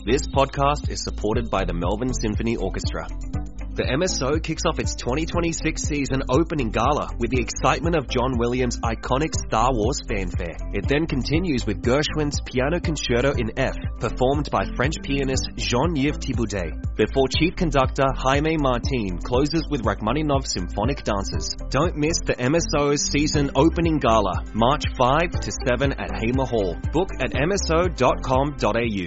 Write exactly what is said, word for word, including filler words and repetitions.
This podcast is supported by the Melbourne Symphony Orchestra. The M S O kicks off its twenty twenty-six season opening gala with the excitement of John Williams' iconic Star Wars fanfare. It then continues with Gershwin's Piano Concerto in F, performed by French pianist Jean-Yves Thibaudet, before Chief Conductor Jaime Martin closes with Rachmaninoff's symphonic dances. Don't miss the M S O's season opening gala, March fifth to seventh at Hamer Hall. Book at m s o dot com dot a u.